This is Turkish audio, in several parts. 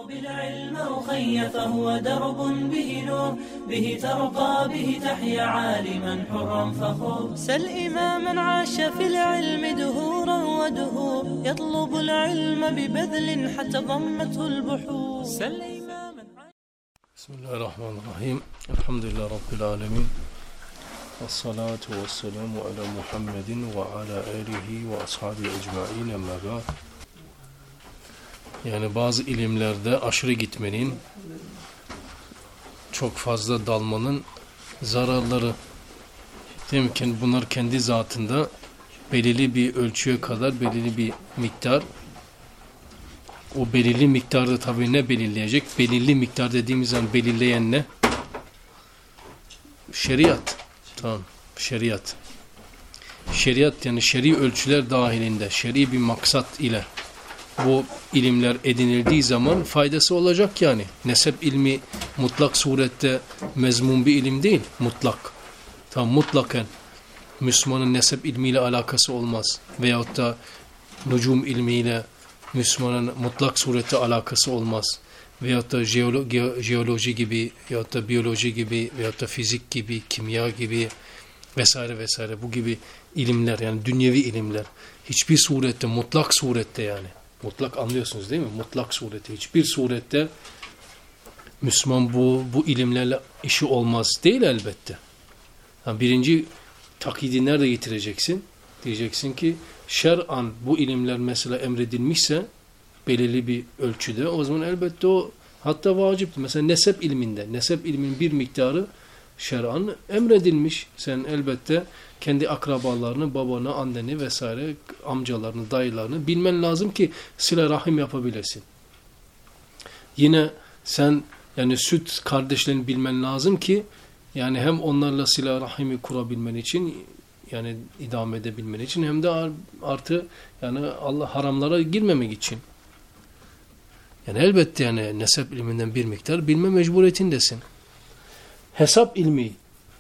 بالعلم أخي فهو درب به نور به ترقى به تحيا عالما حرا فخور سل إماما عاش في العلم دهورا ودهور يطلب العلم ببذل حتى ضمته البحور سل إماما بسم الله الرحمن الرحيم الحمد لله رب العالمين والصلاة والسلام على محمد وعلى آله وأصحابه أجمعين أما بعد. Yani bazı ilimlerde aşırı gitmenin, çok fazla dalmanın zararları. Demek ki bunlar kendi zatında belirli bir ölçüye kadar, belirli bir miktar. O belirli miktarda tabii ne belirleyecek? Belirli miktar dediğimiz zaman belirleyen ne? Şeriat. Tamam. Şeriat. Şeriat yani şer'i ölçüler dahilinde, şer'i bir maksat ile bu ilimler edinildiği zaman faydası olacak yani. Nesep ilmi mutlak surette mezmun bir ilim değil. Mutlak. Tamam, mutlaken Müslümanın nesep ilmiyle alakası olmaz. Veyahut da nucum ilmiyle Müslümanın mutlak surette alakası olmaz. Veyahut da jeoloji gibi, veyahut da biyoloji gibi, veyahut da fizik gibi, kimya gibi vesaire vesaire bu gibi ilimler yani dünyevi ilimler hiçbir surette, mutlak surette yani mutlak anlıyorsunuz değil mi? Mutlak surette hiçbir surette Müslüman bu ilimlerle işi olmaz değil elbette. Yani birinci taklidi nerede getireceksin? Diyeceksin ki şer'an bu ilimler mesela emredilmişse belirli bir ölçüde o zaman elbette o hatta vaciptir. Mesela nesep ilminde, nesep ilminin bir miktarı şer'an emredilmiş. Sen elbette kendi akrabalarını, babanı, anneni vesaire, amcalarını, dayılarını bilmen lazım ki sıla rahim yapabilesin. Yine sen yani süt kardeşlerini bilmen lazım ki yani hem onlarla sıla rahimi kurabilmen için yani idame edebilmen için hem de artı yani Allah haramlara girmemek için. Yani elbette yani nesep ilminden bir miktar bilme mecburiyetindesin. Hesap ilmi.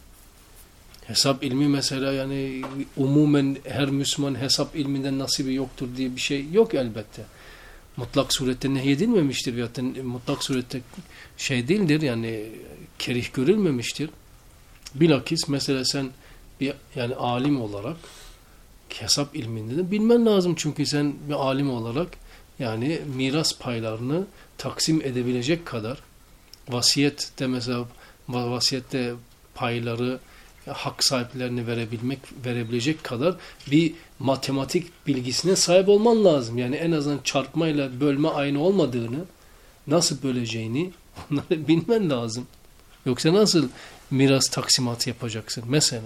Hesap ilmi mesela yani umumen her Müslüman hesap ilminden nasibi yoktur diye bir şey yok elbette. Mutlak surette nehyedilmemiştir veyahut da mutlak surette şey değildir yani kerih görülmemiştir. Bilakis mesela sen bir yani alim olarak hesap ilminde de bilmen lazım çünkü sen bir alim olarak yani miras paylarını taksim edebilecek kadar vasiyette mesela vasiyette payları hak sahiplerine verebilecek kadar bir matematik bilgisine sahip olman lazım. Yani en azından çarpmayla bölme aynı olmadığını, nasıl böleceğini onları bilmen lazım. Yoksa nasıl miras taksimatı yapacaksın mesela?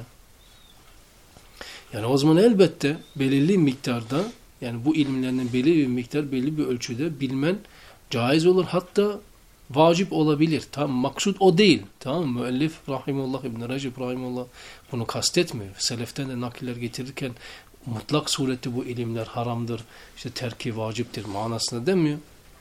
Yani o zaman elbette belirli miktarda yani bu ilimlerden belirli bir miktar, belirli bir ölçüde bilmen caiz olur. Hatta vacip olabilir. Tamam, maksud o değil. Tamam mı? Müellif rahimullah İbn Recep rahimullah bunu kastetmiyor. Seleften de nakiller getirirken mutlak surette bu ilimler haramdır, işte terki vaciptir manasında demiyor.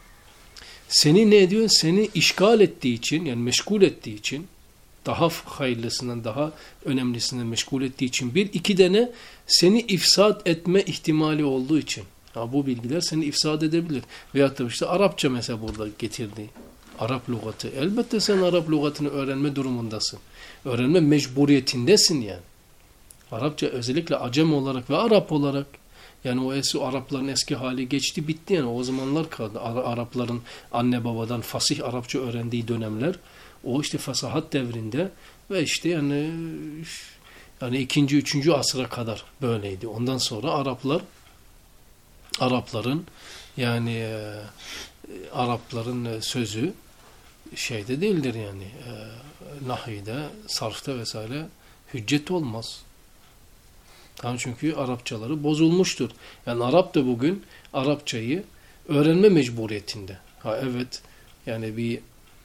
Seni ne ediyor? Seni işgal ettiği için yani meşgul ettiği için daha hayırlısından daha önemlisinden meşgul ettiği için bir iki tane seni ifsad etme ihtimali olduğu için. Ha, bu bilgiler seni ifsad edebilir. Veyahut da işte Arapça mesela burada getirdiği. Arap lügatı. Elbette sen Arap lügatını öğrenme durumundasın. Öğrenme mecburiyetindesin yani. Arapça özellikle Acem olarak ve Arap olarak yani o Arapların eski hali geçti bitti yani o zamanlar kaldı. Arapların anne babadan fasih Arapça öğrendiği dönemler o işte fasahat devrinde ve işte yani 2. 3. asra kadar böyleydi. Ondan sonra Arapların sözü şeyde değildir yani nahide, sarfta vesaire hüccet olmaz. Tamam çünkü Arapçaları bozulmuştur. Yani Arap da bugün Arapçayı öğrenme mecburiyetinde. Ha evet yani bir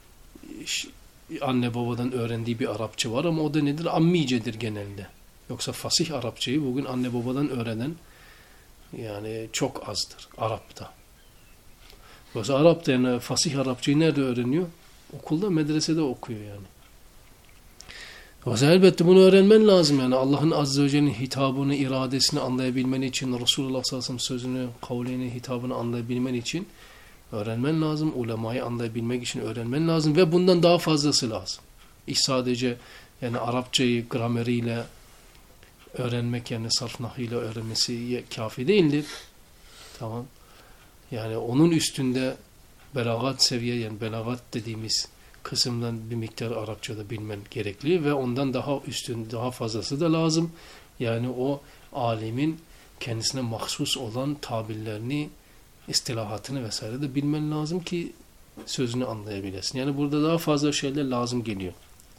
anne babadan öğrendiği bir Arapça var ama o da nedir? Ammicedir genelde. Yoksa fasih Arapçayı bugün anne babadan öğrenen yani çok azdır Arap'ta. Yoksa Arap'ta yani fasih Arapçayı nerede öğreniyor? Okulda, medresede okuyor yani. Yoksa elbette bunu öğrenmen lazım yani Allah'ın Azze ve Celle'nin hitabını, iradesini anlayabilmen için, Resulullah sallallahu aleyhi ve sellem sözünü, kavlini, hitabını anlayabilmen için Öğrenmen lazım. Ulemayı anlayabilmek için öğrenmen lazım ve bundan daha fazlası lazım. İş sadece yani Arapçayı grameriyle öğrenmek, yani sarf nahıyla öğrenmesi kafi değildir. Tamam. Yani onun üstünde belagat seviye, yani belagat dediğimiz kısımdan bir miktar Arapçada bilmen gerekli ve ondan daha üstün, daha fazlası da lazım. Yani o alimin kendisine mahsus olan tabirlerini, istilahatını vesaire de bilmen lazım ki sözünü anlayabilesin. Yani burada daha fazla şeyler lazım geliyor.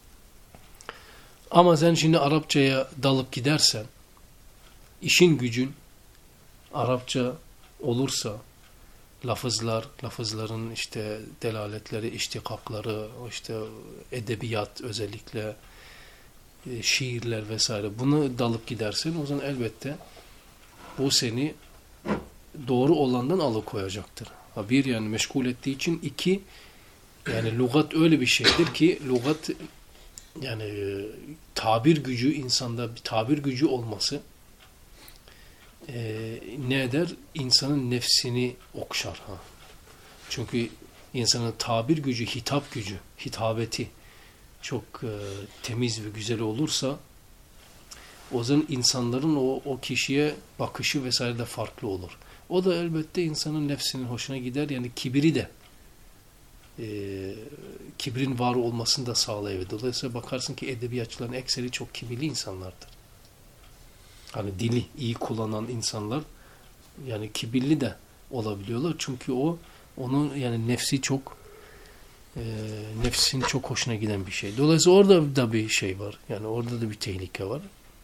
Ama sen şimdi Arapçaya dalıp gidersen, işin gücün Arapça olursa, lafızların işte delaletleri, iştikakları, işte edebiyat özellikle, şiirler vesaire, bunu dalıp gidersen o zaman elbette bu seni doğru olandan alıkoyacaktır. Bir, yani meşgul ettiği için; iki, yani lügat öyle bir şeydir ki, lügat yani tabir gücü, insanda bir tabir gücü olması ne eder? İnsanın nefsini okşar. Çünkü insanın tabir gücü, hitap gücü, hitabeti çok temiz ve güzel olursa o zaman insanların o kişiye bakışı vesaire de farklı olur. O da elbette insanın nefsinin hoşuna gider. Yani kibri de kibrin var olmasını da sağlayabilir. Dolayısıyla bakarsın ki edebiyatçıların ekseri çok kibirli insanlardır. Hani dili iyi kullanan insanlar yani kibirli de olabiliyorlar. Çünkü onun yani nefsin çok hoşuna giden bir şey. Dolayısıyla orada da bir şey var. Yani orada da bir tehlike var.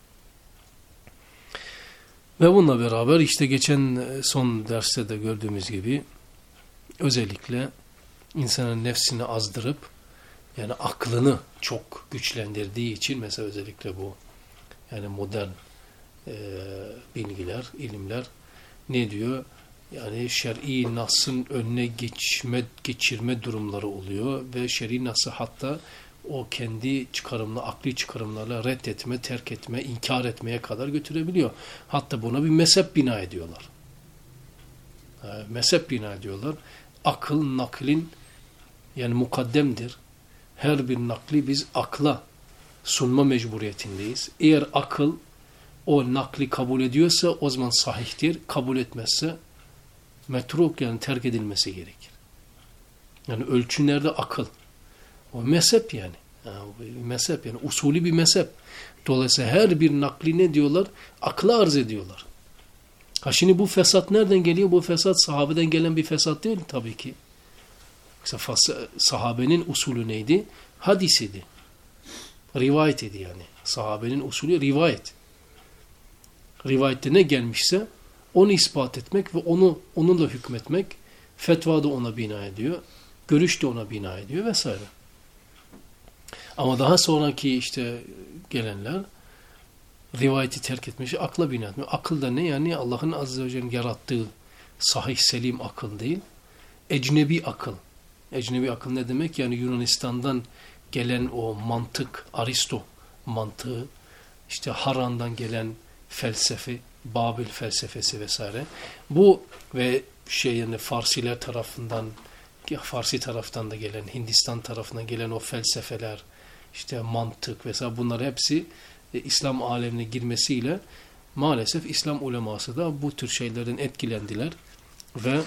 Ve bununla beraber işte geçen son derste de gördüğümüz gibi özellikle insanın nefsini azdırıp yani aklını çok güçlendirdiği için, mesela özellikle bu yani modern bilgiler, ilimler ne diyor? Yani şer'i nas'ın önüne geçirme durumları oluyor ve şer'i nas'ı hatta o kendi akli çıkarımlarla reddetme, terk etme, inkar etmeye kadar götürebiliyor. Hatta buna bir mezhep bina ediyorlar. Mezhep bina ediyorlar. Akıl naklin yani mukaddemdir. Her bir nakli biz akla sunma mecburiyetindeyiz. Eğer akıl o nakli kabul ediyorsa o zaman sahihtir. Kabul etmezse metruk, yani terk edilmesi gerekir. Yani ölçü nerede? Akıl. O mezhep yani. Mezhep yani usulü bir mezhep. Dolayısıyla her bir nakli ne diyorlar? Akla arz ediyorlar. Şimdi bu fesat nereden geliyor? Bu fesat sahabeden gelen bir fesat değil tabii ki. Sahabenin usulü neydi? Hadis idi. Rivayet idi yani. Sahabenin usulü rivayet. Rivayette ne gelmişse onu ispat etmek ve onunla hükmetmek, fetva da ona bina ediyor, görüş de ona bina ediyor vesaire. Ama daha sonraki işte gelenler rivayeti terk etmiş, akla bina etmiyor. Akıl da ne? Yani Allah'ın azze ve celle'nin yarattığı sahih selim akıl değil, ecnebi akıl. Ecnebi akıl ne demek? Yani Yunanistan'dan gelen o mantık, Aristo mantığı, işte Haran'dan gelen felsefe, Babil felsefesi vesaire. Bu ve yani Farsiler tarafından, Farsi taraftan da gelen, Hindistan tarafından gelen o felsefeler, işte mantık vesaire, bunlar hepsi İslam alemine girmesiyle maalesef İslam uleması da bu tür şeylerden etkilendiler ve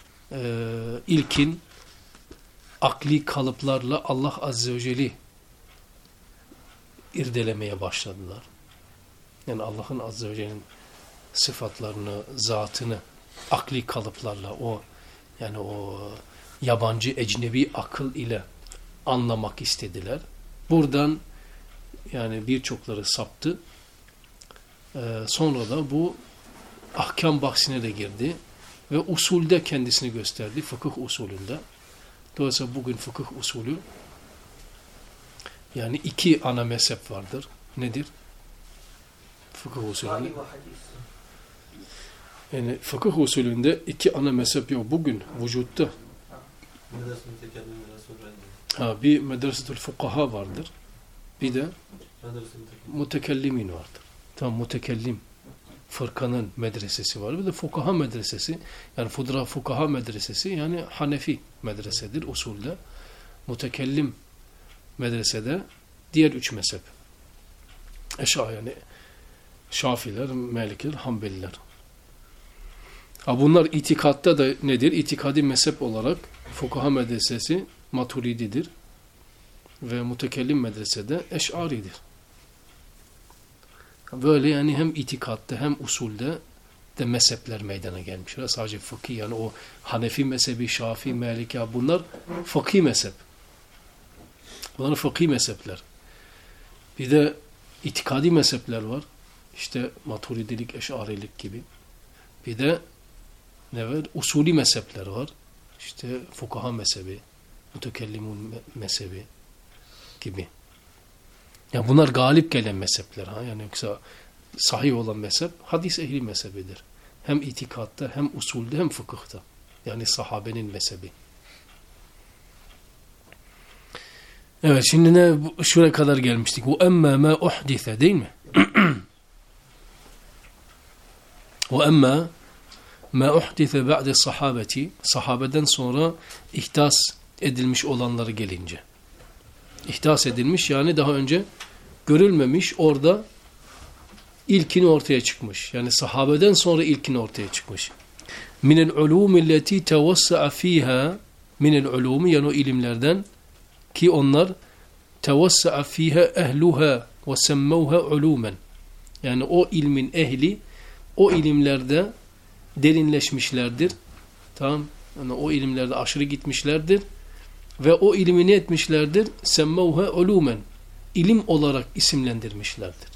ilkin akli kalıplarla Allah Azze ve Celle'yi irdelemeye başladılar. Yani Allah'ın Azze ve Celle'nin sıfatlarını, zatını akli kalıplarla, o yabancı, ecnebi akıl ile anlamak istediler. Buradan yani birçokları saptı. Sonra da bu ahkam bahsine de girdi ve usulde kendisini gösterdi, fıkıh usulünde. Dolayısıyla bugün fıkıh usulü yani iki ana mezhep vardır. Nedir? Fıkıh usulünde. Yani fıkıh usulünde iki ana mezhep yok bugün vücutta. Bir medresetül fukaha vardır. Bir de mutekellimin vardır. Tamam, mutekellim fırkanın medresesi var. Bir de fukaha medresesi. Yani fukaha medresesi yani Hanefi medresedir usulde. Mutekellim medresede diğer 3 mezhep. Yani Şafiler, Malikiler, Hanbeliler. Bunlar itikatta da nedir? İtikadi mezhep olarak fukaha medresesi Maturididir ve mutekellim medresede Eş'aridir. Böyle yani hem itikatta hem usulde de mezhepler meydana gelmişler. Sadece fıkhi yani o Hanefi mezhebi, Şafii, Maliki bunlar fıkhi mezhep. Bunlar fıkhi mezhepler. Bir de itikadi mezhepler var. İşte Maturidilik, Eş'arilik gibi. Bir de ne var? Usulü mezhepler var. İşte fukaha mezhebi, mutekellimun mezhebi gibi. Ya bunlar galip gelen mezhepler. Yani yoksa sahih olan mezhep hadis ehli mezhebidir. Hem itikatta hem usulde hem fıkıhta. Yani sahabenin mezhebi. Evet şimdi şuraya kadar gelmiştik. Bu emme ma uhdise değil mi? Ve emme ma uhdise ba'de sahabeti sahabeden sonra ihdas edilmiş olanları gelince. İhdas edilmiş yani daha önce görülmemiş orada ilkini ortaya çıkmış. Yani sahabeden sonra ilkini ortaya çıkmış. Minel ulûmi leti tevassa'a fîhâ minel ulûmi yani o ilimlerden ki onlar tevassa'a fîhâ ehluhâ ve semmevhâ ulûmen. Yani o ilmin ehli o ilimlerde derinleşmişlerdir. Tamam? Yani o ilimlerde aşırı gitmişlerdir. Ve o ilmi ne etmişlerdir? Semmevhâ ulûmen. İlim olarak isimlendirmişlerdir.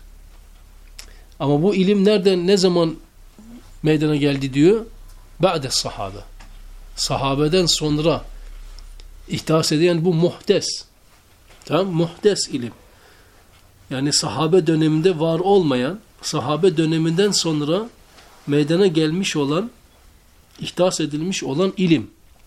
Ama bu ilim nereden, ne zaman meydana geldi diyor? Ba'de sahabe. Sahabeden sonra ihdas edilen bu muhdes. Tamam? Muhdes ilim. Yani sahabe döneminde var olmayan, sahabe döneminden sonra meydana gelmiş olan, ihdas edilmiş olan ilim.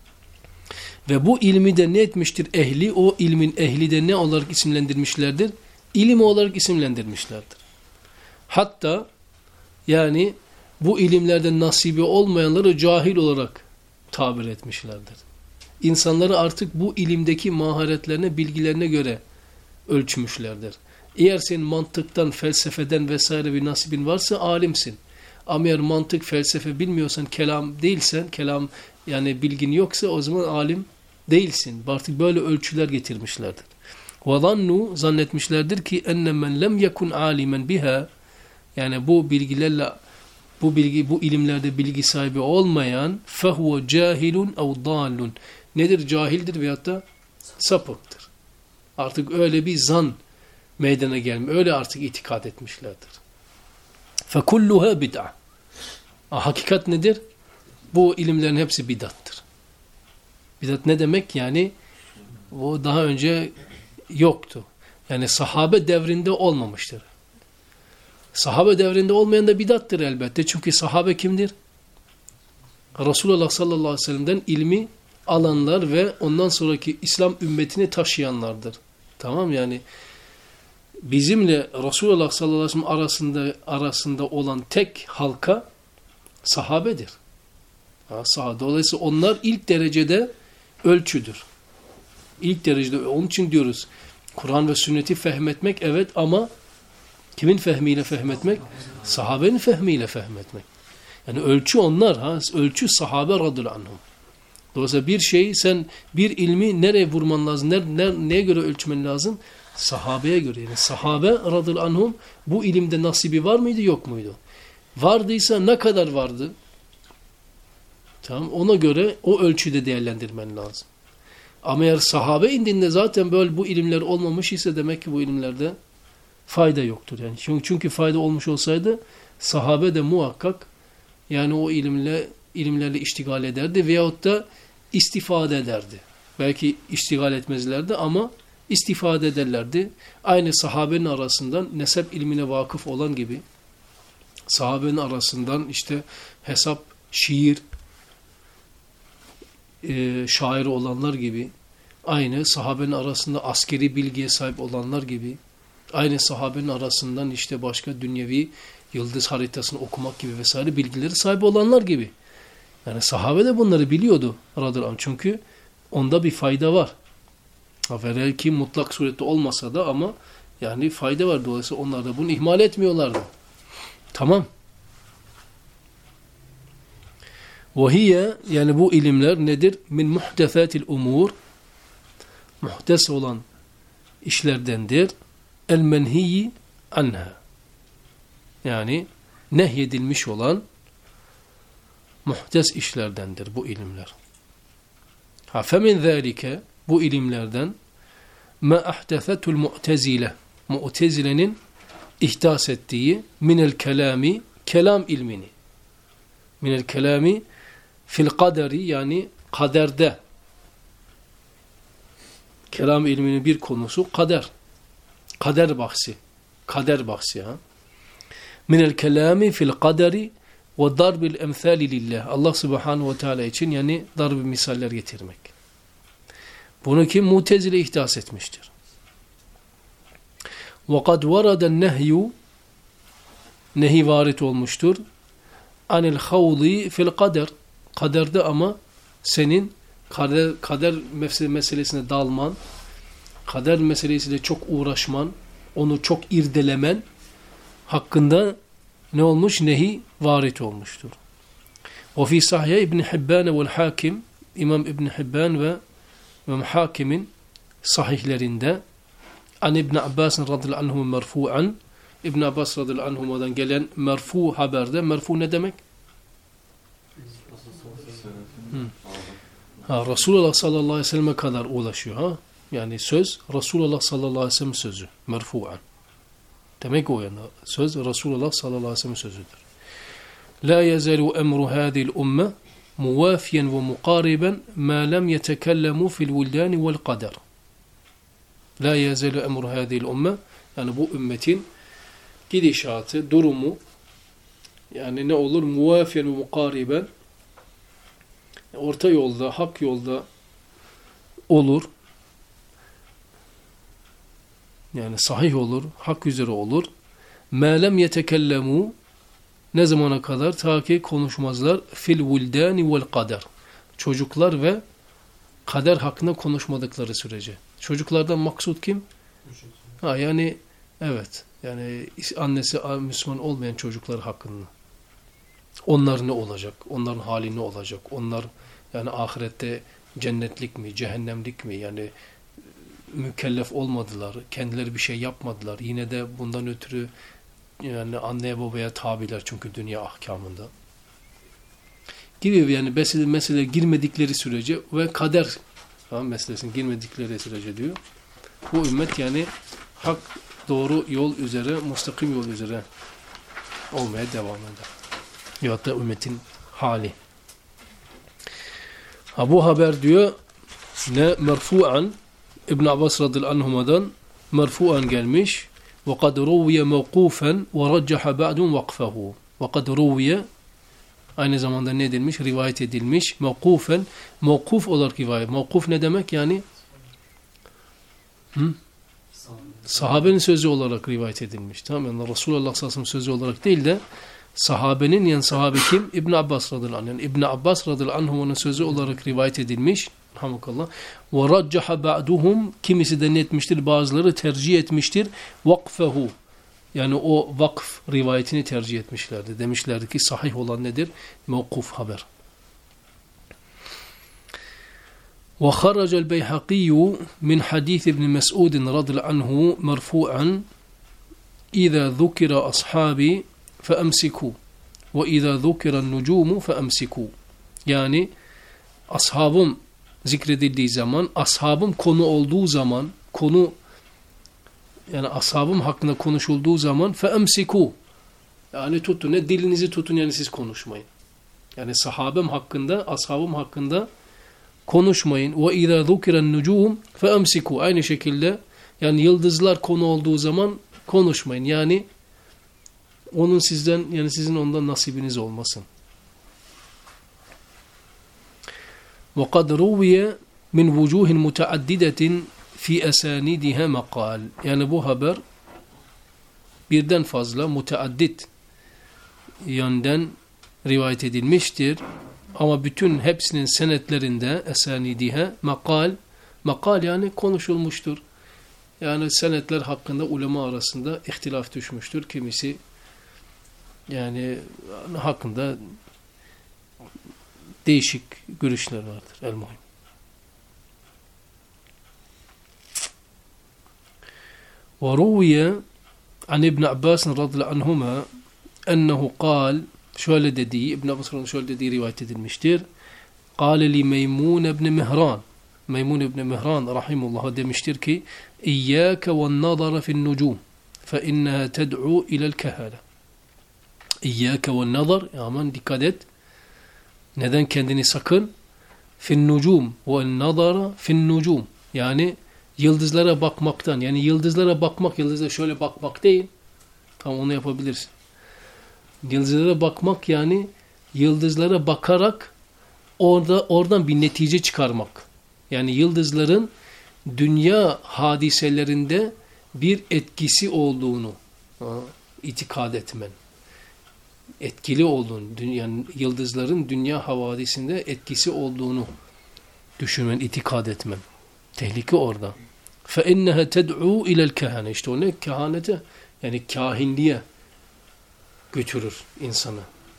Ve bu ilmi de ne etmiştir ehli? O ilmin ehli de ne olarak isimlendirmişlerdir? İlim olarak isimlendirmişlerdir. Hatta yani bu ilimlerden nasibi olmayanları cahil olarak tabir etmişlerdir. İnsanları artık bu ilimdeki maharetlerine, bilgilerine göre ölçmüşlerdir. Eğer senin mantıktan, felsefeden vesaire bir nasibin varsa alimsin. Ama eğer mantık, felsefe bilmiyorsan, kelam değilsen, kelam yani bilgin yoksa o zaman alim değilsin. Artık böyle ölçüler getirmişlerdir. وَظَنُّوا zannetmişlerdir ki enne men lem yekun alimen biha yani bu bilgilerle bu ilimlerde bilgi sahibi olmayan fehuve cahilun ev dallun nedir? Cahildir veyahut da sapıktır. Artık öyle bir zan meydana gelmiş. Öyle artık itikad etmişlerdir. فَكُلُّهَا bid'a. Hakikat nedir? Bu ilimlerin hepsi bidattır. Bidat ne demek? Yani o daha önce yoktu. Yani sahabe devrinde olmamıştır. Sahabe devrinde olmayan da bidattır elbette. Çünkü sahabe kimdir? Resulullah sallallahu aleyhi ve sellem'den ilmi alanlar ve ondan sonraki İslam ümmetini taşıyanlardır. Tamam yani bizimle Resulullah sallallahu aleyhi ve sellem arasında olan tek halka sahabedir. Dolayısıyla onlar ilk derecede ölçüdür. İlk derecede. Onun için diyoruz Kur'an ve sünneti fehmetmek evet ama kimin fehmiyle fehmetmek? Sahabenin fehmiyle fehmetmek. Yani ölçü onlar. Ölçü sahabe radıyallahu anhum. Dolayısıyla bir şeyi sen bir ilmi nereye vurman lazım? Neye göre ölçmen lazım? Sahabeye göre. Yani sahabe radıyallahu anhum bu ilimde nasibi var mıydı yok muydu? Vardıysa ne kadar vardı? Tamam, ona göre o ölçüde değerlendirmen lazım. Ama eğer sahabe indinde zaten böyle bu ilimler olmamış ise demek ki bu ilimlerde fayda yoktur. Yani çünkü fayda olmuş olsaydı sahabe de muhakkak yani o ilimlerle iştigal ederdi veyahut da istifade ederdi. Belki iştigal etmezlerdi ama istifade ederlerdi. Aynı sahabenin arasından nesep ilmine vakıf olan gibi sahabenin arasından işte hesap, şiir, şairi olanlar gibi, aynı sahabenin arasında askeri bilgiye sahip olanlar gibi, aynı sahabenin arasından işte başka dünyevi Yıldız haritasını okumak gibi vesaire bilgileri sahibi olanlar gibi. Yani sahabe de bunları biliyordu radıyallahu anh. Çünkü onda bir fayda var. Velev ki mutlak surette olmasa da ama yani fayda var. Dolayısıyla onlar da bunu ihmal etmiyorlardı. Tamam. وَهِيَ yani bu ilimler nedir? Min muhdefatil umur, muhdes olan işlerdendir. El menhiyi anha. Yani nehyedilmiş olan muhdes işlerdendir bu ilimler. Ha femin zalike bu ilimlerden ma ahdefetul mu'tezile. Mu'tezile'nin ihdas ettiği minel kelami, kelam ilmini. Minel kelami fil kaderi yani kaderde. Kelam ilminin bir konusu kader. Kader bahsi. Kader bahsi ha. Minel kelami fil kaderi ve darbil emthali lillah. Allah subhanahu ve teala için yani darb misaller getirmek. Bunu kim? Mu'tezile ihdas etmiştir. وَقَدْ وَرَدَ النَّهْيُ nehi varit olmuştur. Anil havli fil kader. Kaderde ama senin kader meselesine dalman, kader meselesiyle çok uğraşman, onu çok irdelemen hakkında ne olmuş? Nehi varit olmuştur. وَفِي sahih İbn Hibban ve Hakim, İmam İbn Hibban ve İmam Hakim'in sahihlerinde an İbn Abbas radıyallahu anhu merfu'an, İbn Abbas radıyallahu anhu'dan gelen merfu haberde, merfu ne demek? Resulullah sallallahu aleyhi ve selleme kadar ulaşıyor ha. Yani söz Resulullah sallallahu aleyhi ve sellem sözü, merfu'an. Demek o yani söz Resulullah sallallahu aleyhi ve sellem sözüdür. La yezalu emru hadhihi umme muvafiyen ve mukariben ma lem yetekellemu fil vildan vel kader. La yezalu emru hadhihi umme yani bu ümmetin gidişatı, durumu yani ne olur? Muvafiyen ve mukariben orta yolda, hak yolda olur. Yani sahih olur, hak üzere olur. مَا لَمْ يَتَكَلَّمُوا ne zamana kadar? Ta ki konuşmazlar. fil vuldani vel kader. Çocuklar ve kader hakkında konuşmadıkları sürece. Çocuklardan maksut kim? Ha yani evet. Yani annesi Müslüman olmayan çocuklar hakkında. Onlar ne olacak? Onların hali ne olacak? Onlar yani ahirette cennetlik mi, cehennemlik mi? Yani mükellef olmadılar, kendileri bir şey yapmadılar. Yine de bundan ötürü yani anneye babaya tabiler çünkü dünya ahkamında. Gibi yani mesele girmedikleri sürece ve kader meselesine girmedikleri sürece diyor. Bu ümmet yani hak, doğru yol üzere, mustakim yol üzere olmaya devam eder. Ya da ümmetin hali. Bu haber diyor ne merfu'an İbn Abbas radıyallahu anhuma'dan merfu'an gelmiş. وَقَدْ رُوِيَ مَوْقُوفًا وَرَجَّحَ بَعْدٌ وَقْفَهُ وَقَدْ رُوِيَ aynı zamanda ne edilmiş? Rivayet edilmiş. Mevkufen, mevkuf olarak rivayet. Mevkuf ne demek yani? Sahabenin sözü olarak rivayet edilmiş. Tamam yani Resulullah sallallahu aleyhi ve sellem sözü olarak değil de sahabenin yani sahabe kim? İbn Abbas radıyallahu anh. Yani İbn Abbas radıyallahu anh'ın sözü olarak rivayet edilmiş. Hamdülillah. Ve raccaha ba'duhum kimisi de ne etmiştir? Bazıları tercih etmiştir. Vakfehu. Yani o vakf rivayetini tercih etmişlerdi. Demişlerdi ki sahih olan nedir? Mevkuf haber. Ve haraca'l Beyhaqi min hadis İbn Mes'ud radıyallahu anhu merfu'an İza zukira ashabi feemsiku ve izâ zukira nucumu feemsiku. Yani ashabım zikredildiği zaman, ashabım konu olduğu zaman, konu yani ashabım hakkında konuşulduğu zaman feemsiku. Yani tutun, ne dilinizi tutun yani siz konuşmayın. Yani sahabem hakkında, ashabım hakkında konuşmayın. Ve izâ zukira nucum feemsiku. Aynı şekilde yani yıldızlar konu olduğu zaman konuşmayın. Yani onun sizden yani sizin ondan nasibiniz olmasın. وَقَدْ رُوِيَ مِنْ وُجُوهٍ مُتَعَدِّدَةٍ فِي أَسَانِدِهَا مَقَالٍ. Yani bu haber birden fazla müteaddit yönden rivayet edilmiştir. Ama bütün hepsinin senetlerinde esanidihe makal yani konuşulmuştur. Yani senetler hakkında ulema arasında ihtilaf düşmüştür. Kimisi yani hakkında değişik görüşler vardır. El-muhim. وروي عن ابن عباس رضي الله عنهما أنه قال şöyle dediği, İbn Abbas'ın şöyle dediği rivayet edilmiştir. قال لي ميمون بن مهران Meymun İbni Mihran rahimullah demiştir ki İyyâke ve'n-nazara fi'n-nucûm فَاِنَّهَا تَدْعُوا اِلَى الْكَهَلَةِ İyyâke ve'n-nazar, aman dikkat et. Neden kendini sakın? Fi'n-nucûm ve'n-nazara fi'n-nucûm, yani yıldızlara bakmaktan, yani yıldızlara bakmak, yıldızlara şöyle bakmak değil. Tamam, onu yapabilirsin. Yıldızlara bakmak yani yıldızlara bakarak oradan bir netice çıkarmak. Yani yıldızların dünya hadiselerinde bir etkisi olduğunu itikad etmen. Etkili olduğunu, yani yıldızların dünya havadisinde etkisi olduğunu düşünmen, itikad etmen. Tehlike orada. فَاِنَّهَا تَدْعُوا اِلَى الْكَهَنَ İşte o ne? Kehanete, yani kahinliğe götürür insanı.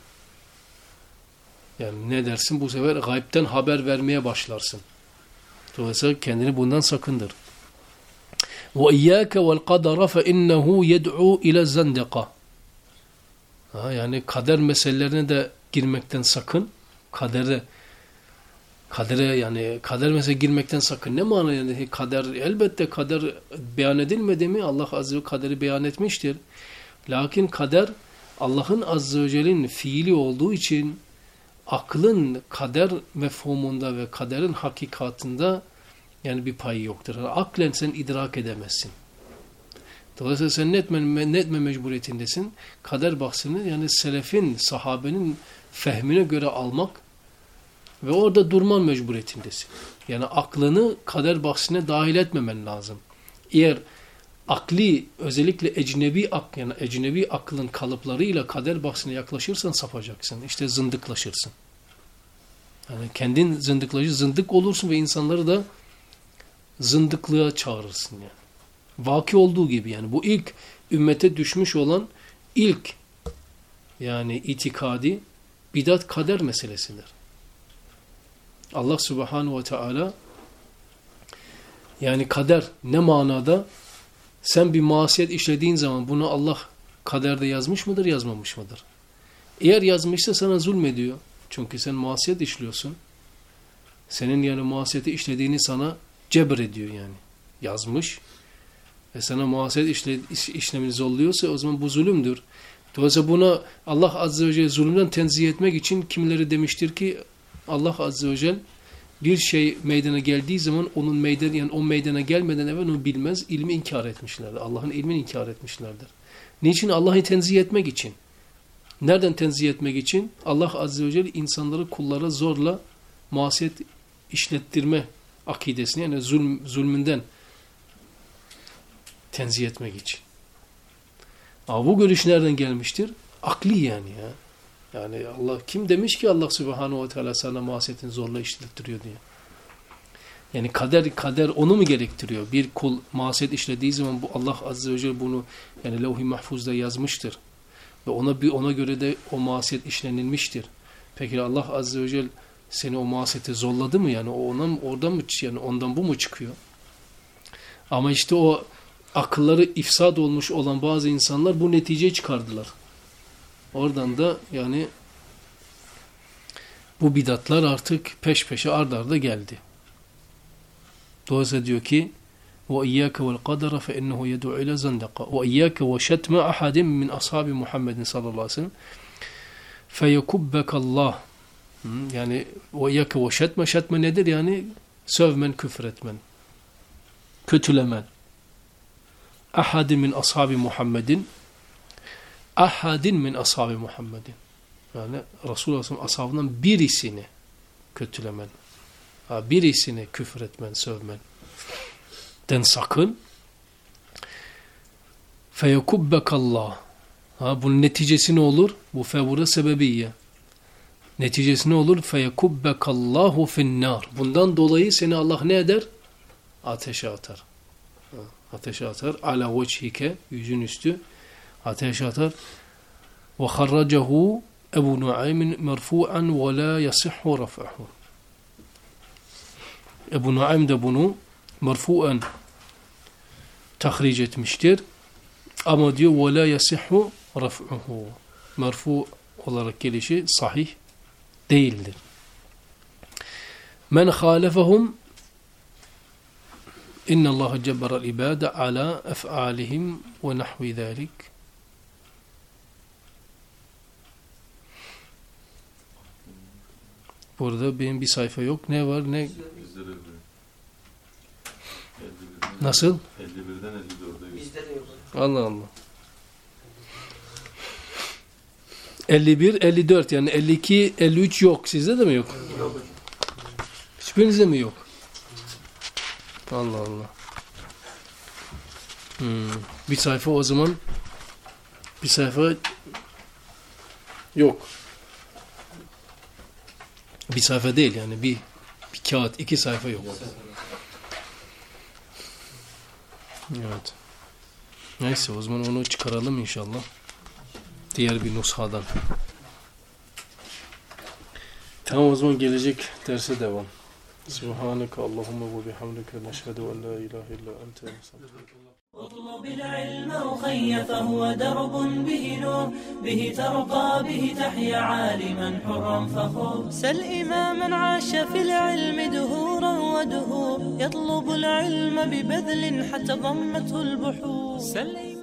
Yani ne dersin? Bu sefer gaybten haber vermeye başlarsın. Dolayısıyla kendini bundan sakındır. وَاِيَّاكَ وَالْقَدَرَ فَاِنَّهُ يَدْعُوا اِلَى الزَّنْدَقَ Yani kader meselelerine de girmekten sakın. Kadere yani kader meselesine girmekten sakın. Ne mana yani kader? Elbette kader beyan edilmedi mi? Allah Azze ve Celle kaderi beyan etmiştir. Lakin kader Allah'ın Azze ve Celle'nin fiili olduğu için aklın kader mefhumunda ve kaderin hakikatında yani bir payı yoktur. Yani aklen sen idrak edemezsin. Dolayısıyla sen ne etme mecburiyetindesin. Kader bahsini yani selefin, sahabenin fehmine göre almak ve orada durman mecburiyetindesin. Yani aklını kader bahsine dahil etmemen lazım. Eğer akli, özellikle ecnebi aklın kalıplarıyla kader bahsine yaklaşırsan sapacaksın. İşte zındıklaşırsın. Yani kendin zındık olursun ve insanları da zındıklığa çağırırsın yani. Vaki olduğu gibi yani bu ilk ümmete düşmüş olan ilk yani itikadi bidat kader meselesidir. Allah Subhanahu ve Teala yani kader ne manada? Sen bir masiyet işlediğin zaman bunu Allah kaderde yazmış mıdır, yazmamış mıdır? Eğer yazmışsa sana zulmediyor. Çünkü sen masiyet işliyorsun. Senin yani masiyeti işlediğini sana cebr ediyor yani. Yazmış. Ve sana masiyet işlemini zorluyorsa o zaman bu zulümdür. Dolayısıyla buna Allah Azze ve Celle zulümden tenzih etmek için kimileri demiştir ki Allah Azze ve Celle bir şey meydana geldiği zaman onun o meydana gelmeden evvel onu bilmez, ilmi inkar etmişlerdir. Allah'ın ilmini inkar etmişlerdir. Niçin? Allah'ı tenzih etmek için. Nereden tenzih etmek için? Allah Azze ve Celle insanları kullara zorla masiyet işlettirme akidesini yani zulmünden tenzih etmek için. Ama bu görüş nereden gelmiştir? Akli yani ya. Yani Allah kim demiş ki Allah Subhanahu ve Teala sana masiyetini zorla işlettiriyor diye. Yani kader onu mu gerektiriyor? Bir kul masiyet işlediği zaman bu Allah Azze ve Celle bunu yani Levh-i Mahfuz'da yazmıştır. Ve ona göre de o masiyet işlenilmiştir. Peki Allah Azze ve Celle seni o masiyete zorladı mı? Yani ondan bu mu çıkıyor? Ama işte o akılları ifsad olmuş olan bazı insanlar bu neticeyi çıkardılar. Oradan da yani bu bidatlar artık peş peşe arda arda geldi. Dolayısıyla diyor ki وَاِيَّاكَ وَالْقَدَرَ فَاِنَّهُ يَدُعُ اِلَى زَنْدَقَ وَاِيَّاكَ وَشَتْمَ أَحَدٍ مِنْ أَصْحَابِ مُحَمَّدٍ sallallahu aleyhi ve sellem فَيَكُبَّكَ اللّٰهِ Yani وَاِيَّاكَ وَشَتْمَ şetme nedir? Yani sövmen, küfretmen, kötülemen. Ahadin min ashabi Muhammedin yani Resulullah ashabından birisini kötülemen, birisini küfretmen, sövmen den sakın. Feyekubbekallah Bunun neticesi ne olur? Bu fe burada sebebiyye. Neticesi ne olur? Feyekubbekallahu finnâr. Bundan dolayı seni Allah ne eder? Ateşe atar. Ateşe atar. Ala vechike, yüzün üstü ateşe atar. Ve harracehu Ebu Nuaym merfu'an ve la yasihhu raf'ahu. Ebu Nuaym de bunu merfu'an tahric etmiştir. Ama diyor ve la yasihhu raf'uhu. Merfu olarak gelişi sahih değildir. Men halefehum inna Allah cebbera'l ibade ala ef'alihim ve nahvi zalik. Burada benim bir sayfa yok. Ne var ne? Nasıl? 51'den 54'e Bizde de yok. Allah Allah. 51, 54 yani 52, 53 yok. Sizde de mi yok? Yok. Hiçbirinizde mi yok? Allah Allah. Bir sayfa o zaman bir sayfa yok. Bir sayfa değil yani bir kağıt, 2 sayfa yok. Evet. Neyse o zaman onu çıkaralım inşallah. Diğer bir nushadan. Tamam o zaman gelecek derse devam. Subhaneke Allahümme ve bihamdike neşhedü en la ilahe illa ente nestağfiruke. اطلب العلم أخي فهو درب به نور به ترقى به تحيا عالما حرا فخور سل إماما عاش في العلم دهورا ودهور يطلب العلم ببذل حتى ضمته البحور